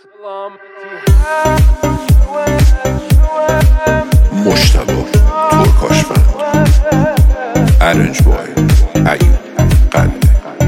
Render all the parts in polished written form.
مجتبی ترکاشفند ارنج بای ایوب قلعه.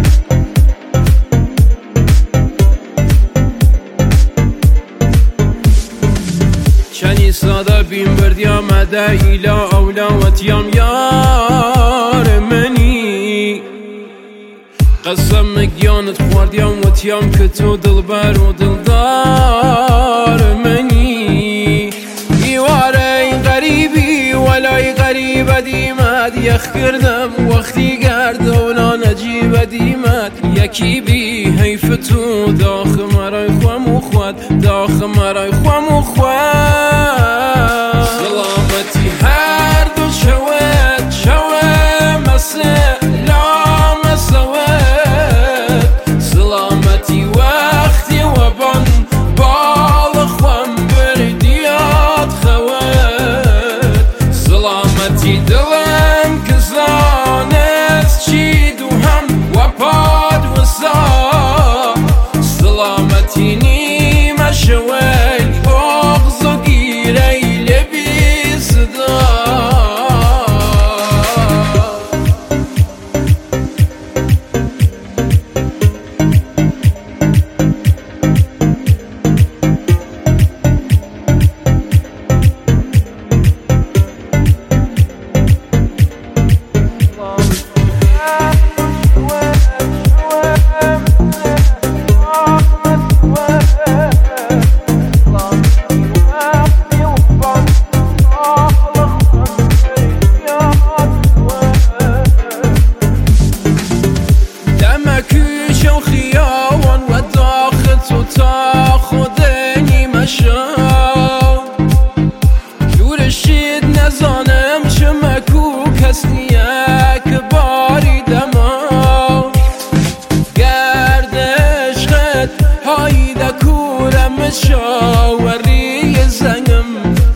چنی ساده بیم بردیم مده ایلا اولا وتیم یار منی قسم مگیانت خوردیم وتیم که تو دلبر و دلدار منی دیواره غریبی ولای غریب دیمد یخ کردم وقتی گردونا نجیب دیمد یکی بی حیف تو داخ مرای خوام و خواد داخ مرای خوام و خواد سلامتی هر دو شود شود مسلام سود سلامتی وقتی و بان بال خوام بردیات خود سلامتی دلم کزانست چی دو هم و پاد و سا سلامتی نیم شوی بغض و گیره لبی صدا جورشید نزانم چه مکوک هستیه که باری دما گردش خد هایده کورم شاوری زنم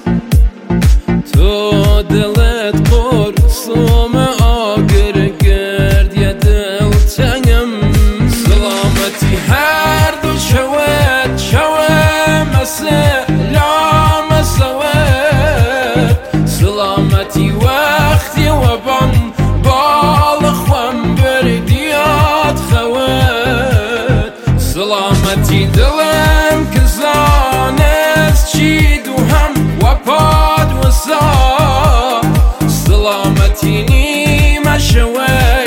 تو دلت قرصوم آگر گرد یا دل تنگم سلامتی هر دو شود شود مسلام سود سلامتی وقتی و بان بال خوام بردیات خود سلامتی دلم کزانست چی دو هم و پاد و سا سلامتی نیم شود